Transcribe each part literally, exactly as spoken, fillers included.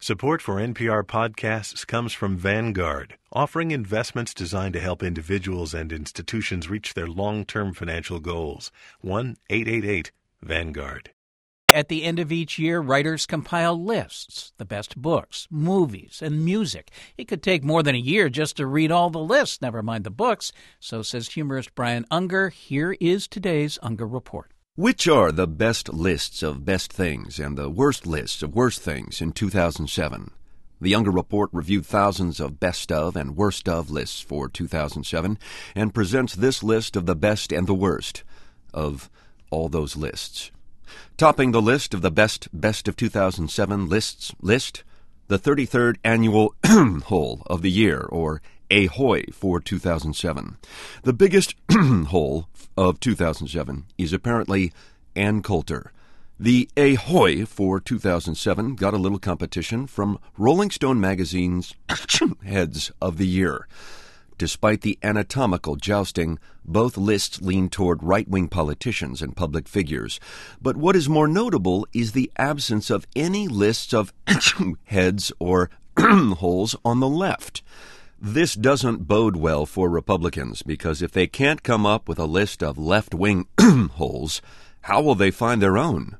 Support for N P R podcasts comes from Vanguard, offering investments designed to help individuals and institutions reach their long-term financial goals. one eight eight eight Vanguard. At the end of each year, writers compile lists, the best books, movies, and music. It could take more than a year just to read all the lists, never mind the books. So says humorist Brian Unger. Here is today's Unger Report. Which are the best lists of best things and the worst lists of worst things in two thousand seven? The Unger Report reviewed thousands of best of and worst of lists for two thousand seven and presents this list of the best and the worst of all those lists. Topping the list of the best best of two thousand seven lists list, the thirty-third annual hole of the year, or Ahoy, for two thousand seven. The biggest hole of two thousand seven is apparently Ann Coulter. The Ahoy for two thousand seven got a little competition from Rolling Stone magazine's Heads of the Year. Despite the anatomical jousting, both lists lean toward right-wing politicians and public figures. But what is more notable is the absence of any lists of heads or holes on the left. This doesn't bode well for Republicans, because if they can't come up with a list of left-wing holes, how will they find their own?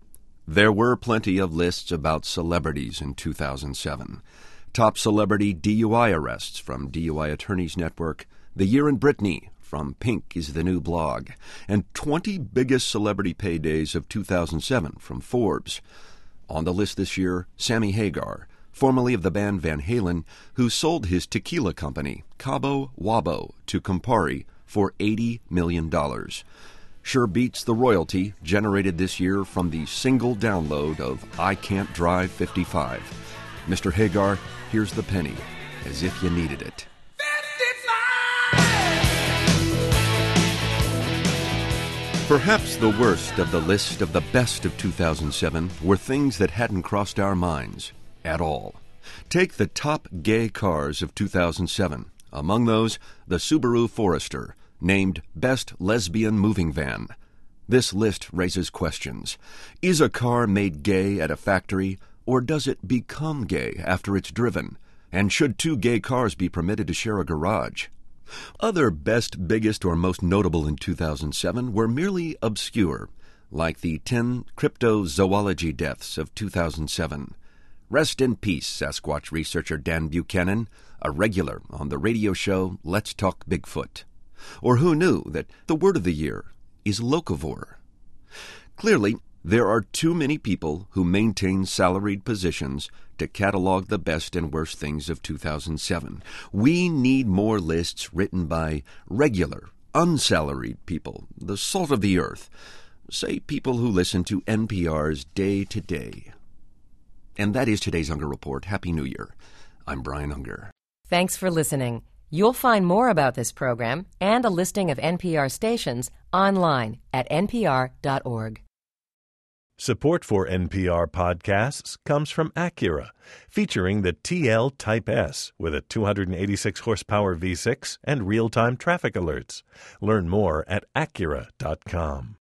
There were plenty of lists about celebrities in two thousand seven. Top celebrity D U I arrests from D U I Attorneys Network, The Year in Britney from Pink is the New Blog, and twenty biggest celebrity paydays of two thousand seven from Forbes. On the list this year, Sammy Hagar, formerly of the band Van Halen, who sold his tequila company, Cabo Wabo, to Campari for eighty million dollars. Sure beats the royalty generated this year from the single download of I Can't Drive fifty-five. Mister Hagar, here's the penny, as if you needed it. Perhaps the worst of the list of the best of two thousand seven were things that hadn't crossed our minds at all. Take the top gay cars of two thousand seven. Among those, the Subaru Forester, named Best Lesbian Moving Van. This list raises questions. Is a car made gay at a factory, or does it become gay after it's driven? And should two gay cars be permitted to share a garage? Other best, biggest, or most notable in two thousand seven were merely obscure, like the ten cryptozoology deaths of two thousand seven. Rest in peace, Sasquatch researcher Dan Buchanan, a regular on the radio show Let's Talk Bigfoot. Or who knew that the word of the year is locavore? Clearly, there are too many people who maintain salaried positions to catalog the best and worst things of two thousand seven. We need more lists written by regular, unsalaried people, the salt of the earth, say people who listen to N P R's Day to Day. And that is today's Unger Report. Happy New Year. I'm Brian Unger. Thanks for listening. You'll find more about this program and a listing of N P R stations online at N P R dot org. Support for N P R podcasts comes from Acura, featuring the T L Type S with a two hundred eighty-six horsepower V six and real-time traffic alerts. Learn more at Acura dot com.